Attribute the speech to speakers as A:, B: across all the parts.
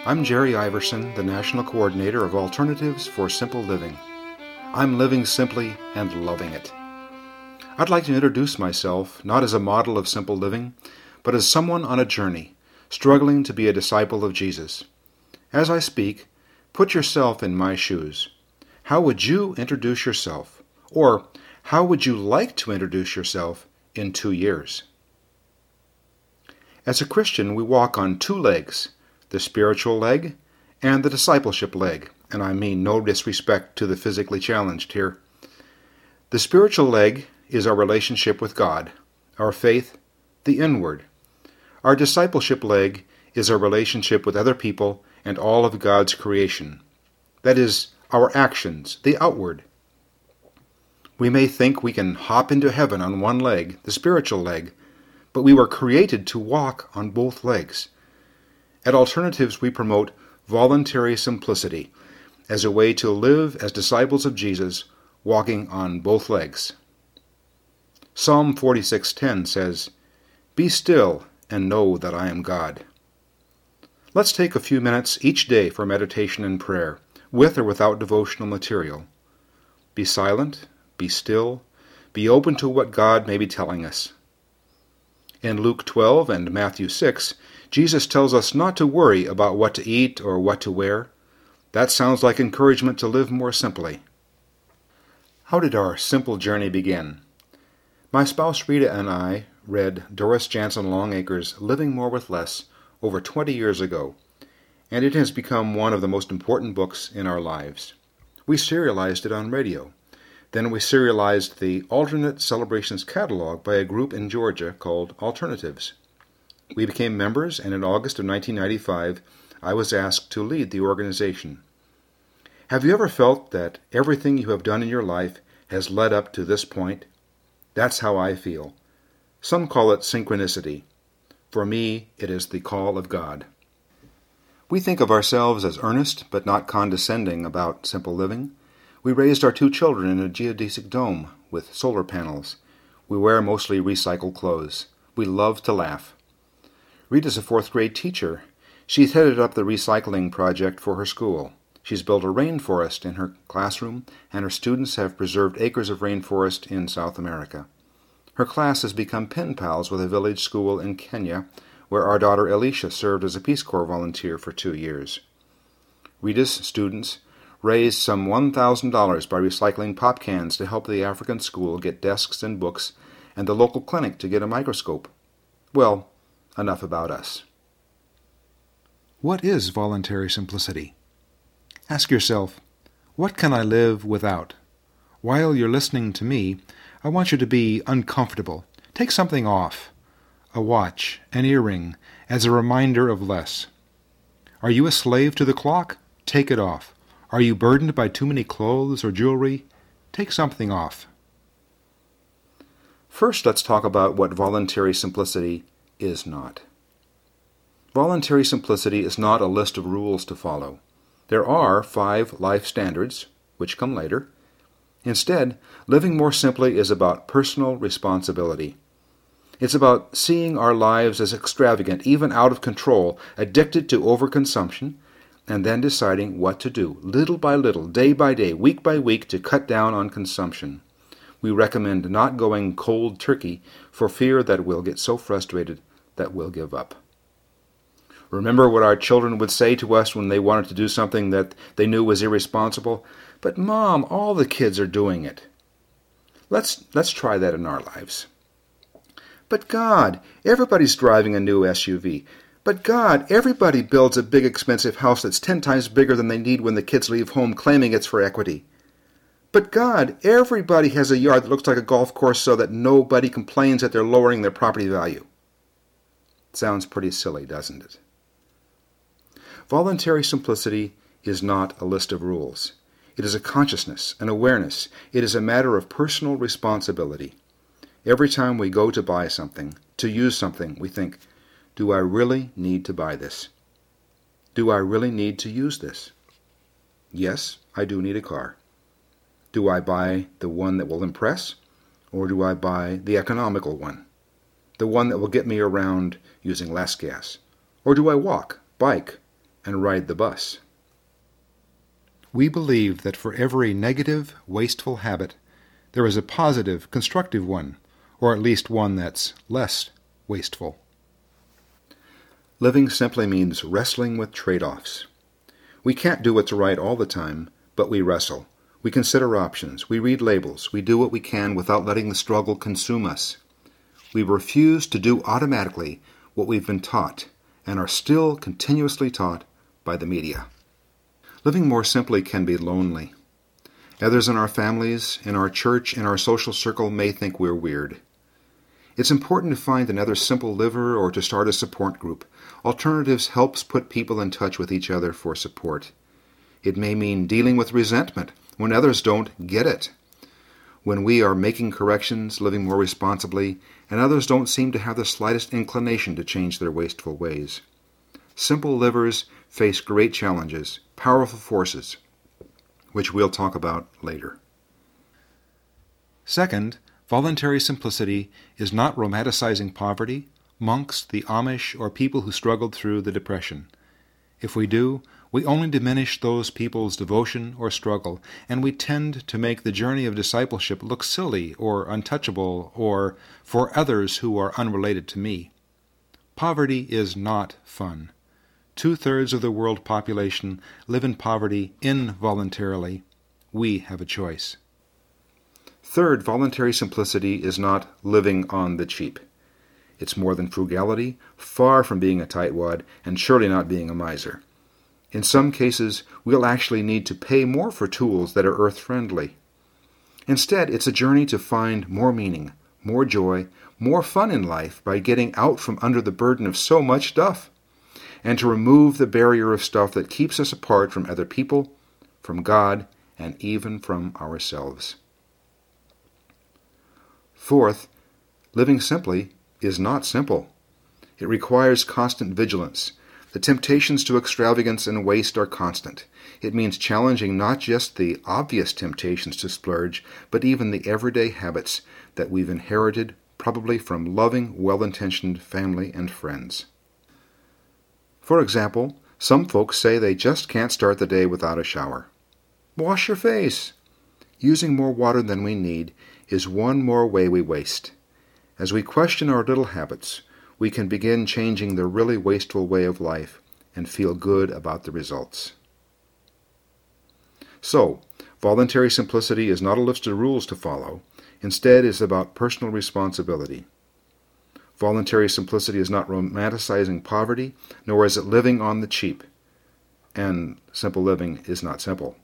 A: I'm Jerry Iverson, the National Coordinator of Alternatives for Simple Living. I'm living simply and loving it. I'd like to introduce myself not as a model of simple living, but as someone on a journey, struggling to be a disciple of Jesus. As I speak, put yourself in my shoes. How would you introduce yourself? Or how would you like to introduce yourself in 2 years? As a Christian, we walk on 2 legs, the spiritual leg and the discipleship leg, and I mean no disrespect to the physically challenged here. The spiritual leg is our relationship with God, our faith, the inward. Our discipleship leg is our relationship with other people and all of God's creation. That is, our actions, the outward. We may think we can hop into heaven on one leg, the spiritual leg, but we were created to walk on both legs. At Alternatives, we promote voluntary simplicity as a way to live as disciples of Jesus, walking on both legs. Psalm 46:10 says, "Be still and know that I am God." Let's take a few minutes each day for meditation and prayer, with or without devotional material. Be silent, be still, be open to what God may be telling us. In Luke 12 and Matthew 6, Jesus tells us not to worry about what to eat or what to wear. That sounds like encouragement to live more simply. How did our simple journey begin? My spouse Rita and I read Doris Jansen Longacre's Living More with Less over 20 years ago, and it has become one of the most important books in our lives. We serialized it on radio. Then we serialized the Alternate Celebrations catalog by a group in Georgia called Alternatives. We became members, and in August of 1995, I was asked to lead the organization. Have you ever felt that everything you have done in your life has led up to this point? That's how I feel. Some call it synchronicity. For me, it is the call of God. We think of ourselves as earnest but not condescending about simple living. We raised our 2 children in a geodesic dome with solar panels. We wear mostly recycled clothes. We love to laugh. Rita's a 4th grade teacher. She's headed up the recycling project for her school. She's built a rainforest in her classroom, and her students have preserved acres of rainforest in South America. Her class has become pen pals with a village school in Kenya, where our daughter Alicia served as a Peace Corps volunteer for 2 years. Rita's students raised some $1,000 by recycling pop cans to help the African school get desks and books, and the local clinic to get a microscope. Well, enough about us. What is voluntary simplicity? Ask yourself, what can I live without? While you're listening to me, I want you to be uncomfortable. Take something off. A watch, an earring, as a reminder of less. Are you a slave to the clock? Take it off. Are you burdened by too many clothes or jewelry? Take something off. First, let's talk about what voluntary simplicity is not. Voluntary simplicity is not a list of rules to follow. There are 5 life standards, which come later. Instead, living more simply is about personal responsibility. It's about seeing our lives as extravagant, even out of control, addicted to overconsumption, and then deciding what to do, little by little, day by day, week by week, to cut down on consumption. We recommend not going cold turkey for fear that we'll get so frustrated that we'll give up. Remember what our children would say to us when they wanted to do something that they knew was irresponsible? But Mom, all the kids are doing it. Let's try that in our lives. But God, everybody's driving a new SUV. But God, everybody builds a big expensive house that's 10 times bigger than they need when the kids leave home claiming it's for equity. But God, everybody has a yard that looks like a golf course so that nobody complains that they're lowering their property value. Sounds pretty silly, doesn't it? Voluntary simplicity is not a list of rules. It is a consciousness, an awareness. It is a matter of personal responsibility. Every time we go to buy something, to use something, we think, do I really need to buy this? Do I really need to use this? Yes, I do need a car. Do I buy the one that will impress, or do I buy the economical one? The one that will get me around using less gas? Or do I walk, bike, and ride the bus. We believe that for every negative, wasteful habit, there is a positive, constructive one, or at least one that's less wasteful. Living simply means wrestling with trade-offs. We can't do what's right all the time, but we wrestle. We consider options. We read labels. We do what we can without letting the struggle consume us. We refuse to do automatically what we've been taught and are still continuously taught by the media. Living more simply can be lonely. Others in our families, in our church, in our social circle may think we're weird. It's important to find another simple liver or to start a support group. Alternatives helps put people in touch with each other for support. It may mean dealing with resentment when others don't get it. When we are making corrections, living more responsibly, and others don't seem to have the slightest inclination to change their wasteful ways. Simple livers face great challenges, powerful forces, which we'll talk about later. Second, voluntary simplicity is not romanticizing poverty, monks, the Amish, or people who struggled through the Depression. If we do, we only diminish those people's devotion or struggle, and we tend to make the journey of discipleship look silly or untouchable or for others who are unrelated to me. Poverty is not fun. 2/3 of the world population live in poverty involuntarily. We have a choice. Third, voluntary simplicity is not living on the cheap. It's more than frugality, far from being a tightwad, and surely not being a miser. In some cases, we'll actually need to pay more for tools that are earth-friendly. Instead, it's a journey to find more meaning, more joy, more fun in life by getting out from under the burden of so much stuff, and to remove the barrier of stuff that keeps us apart from other people, from God, and even from ourselves. Fourth, living simply is not simple. It requires constant vigilance. The temptations to extravagance and waste are constant. It means challenging not just the obvious temptations to splurge, but even the everyday habits that we've inherited, probably from loving, well-intentioned family and friends. For example, some folks say they just can't start the day without a shower. Wash your face! Using more water than we need is one more way we waste. As we question our little habits, we can begin changing the really wasteful way of life and feel good about the results. So, voluntary simplicity is not a list of rules to follow. Instead, it's about personal responsibility. Voluntary simplicity is not romanticizing poverty, nor is it living on the cheap. And simple living is not simple.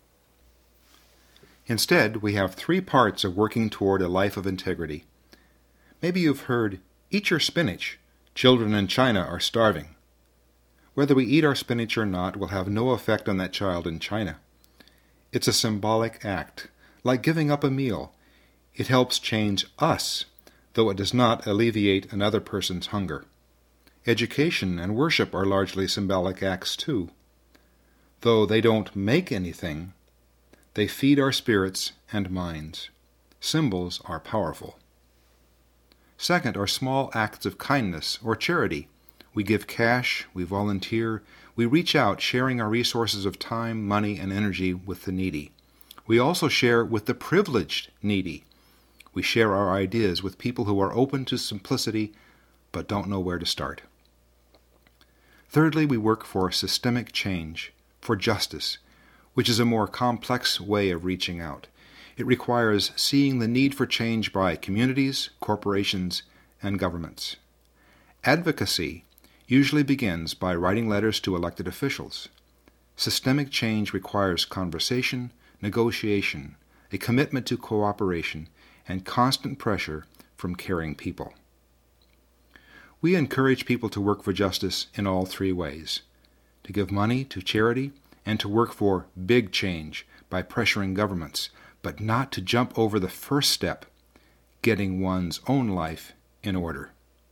A: Instead, we have 3 parts of working toward a life of integrity. Maybe you've heard, "Eat your spinach. Children in China are starving." Whether we eat our spinach or not will have no effect on that child in China. It's a symbolic act, like giving up a meal. It helps change us, though it does not alleviate another person's hunger. Education and worship are largely symbolic acts too. Though they don't make anything, they feed our spirits and minds. Symbols are powerful. Second are small acts of kindness or charity. We give cash, we volunteer, we reach out sharing our resources of time, money, and energy with the needy. We also share with the privileged needy. We share our ideas with people who are open to simplicity but don't know where to start. Thirdly, we work for systemic change, for justice, which is a more complex way of reaching out. It requires seeing the need for change by communities, corporations, and governments. Advocacy usually begins by writing letters to elected officials. Systemic change requires conversation, negotiation, a commitment to cooperation, and constant pressure from caring people. We encourage people to work for justice in all 3 ways: to give money to charity and to work for big change by pressuring governments, but not to jump over the first step, getting one's own life in order.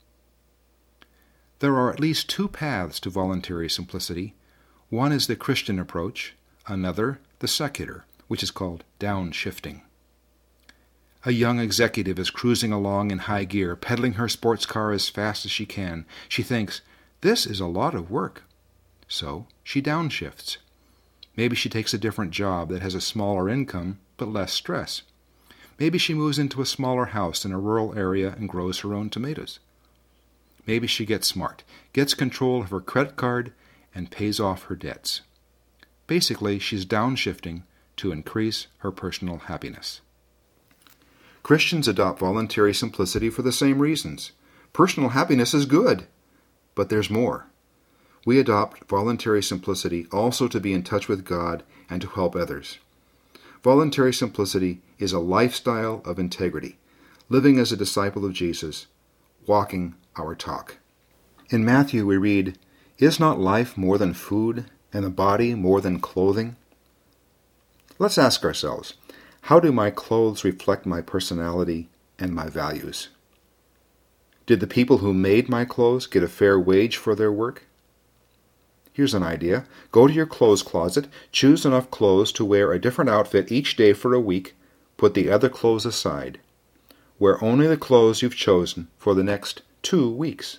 A: There are at least 2 paths to voluntary simplicity. One is the Christian approach, another the secular, which is called downshifting. A young executive is cruising along in high gear, pedaling her sports car as fast as she can. She thinks, "This is a lot of work." So she downshifts. Maybe she takes a different job that has a smaller income but less stress. Maybe she moves into a smaller house in a rural area and grows her own tomatoes. Maybe she gets smart, gets control of her credit card, and pays off her debts. Basically, she's downshifting to increase her personal happiness. Christians adopt voluntary simplicity for the same reasons. Personal happiness is good, but there's more. We adopt voluntary simplicity also to be in touch with God and to help others. Voluntary simplicity is a lifestyle of integrity, living as a disciple of Jesus, walking our talk. In Matthew we read, "Is not life more than food, and the body more than clothing?" Let's ask ourselves, how do my clothes reflect my personality and my values? Did the people who made my clothes get a fair wage for their work? Here's an idea. Go to your clothes closet, choose enough clothes to wear a different outfit each day for a week, put the other clothes aside. Wear only the clothes you've chosen for the next 2 weeks.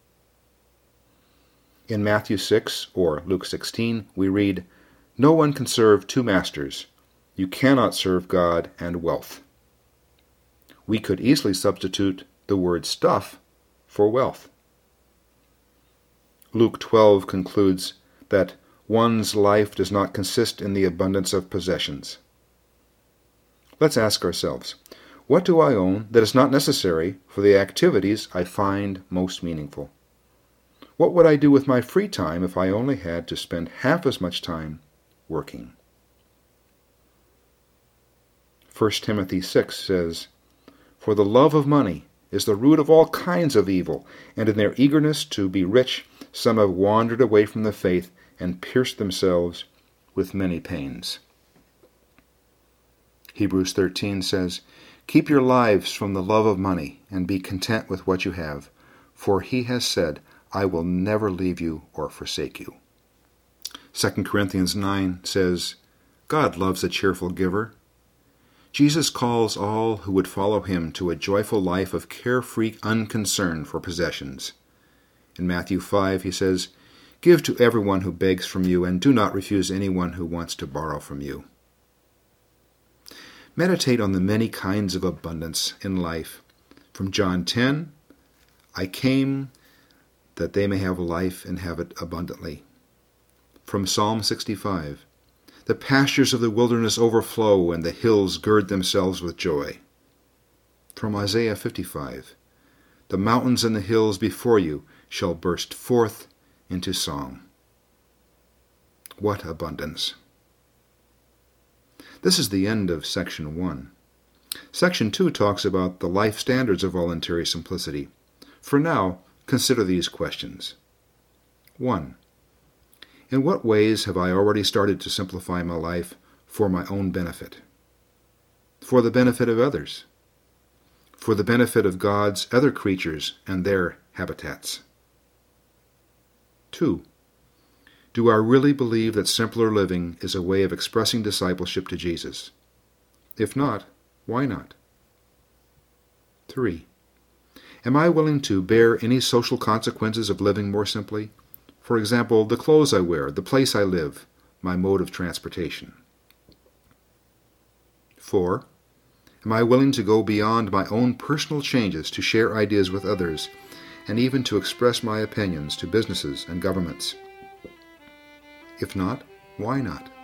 A: In Matthew 6 or Luke 16, we read, "No one can serve 2 masters. You cannot serve God and wealth." We could easily substitute the word stuff for wealth. Luke 12 concludes that one's life does not consist in the abundance of possessions. Let's ask ourselves, what do I own that is not necessary for the activities I find most meaningful? What would I do with my free time if I only had to spend half as much time working? 1 Timothy 6 says, "For the love of money is the root of all kinds of evil, and in their eagerness to be rich, some have wandered away from the faith and pierced themselves with many pains." Hebrews 13 says, "Keep your lives from the love of money, and be content with what you have, for he has said, I will never leave you or forsake you." 2 Corinthians 9 says, "God loves a cheerful giver." Jesus calls all who would follow him to a joyful life of carefree unconcern for possessions. In Matthew 5, he says, "Give to everyone who begs from you, and do not refuse anyone who wants to borrow from you." Meditate on the many kinds of abundance in life. From John 10, "I came that they may have life and have it abundantly." From Psalm 65, "The pastures of the wilderness overflow, and the hills gird themselves with joy." From Isaiah 55, "The mountains and the hills before you shall burst forth into song." What abundance! This is the end of Section 1. Section 2 talks about the life standards of voluntary simplicity. For now, consider these questions. 1. In what ways have I already started to simplify my life for my own benefit? For the benefit of others? For the benefit of God's other creatures and their habitats? 2. Do I really believe that simpler living is a way of expressing discipleship to Jesus? If not, why not? 3. Am I willing to bear any social consequences of living more simply? For example, the clothes I wear, the place I live, my mode of transportation. 4. Am I willing to go beyond my own personal changes to share ideas with others, and even to express my opinions to businesses and governments? If not, why not?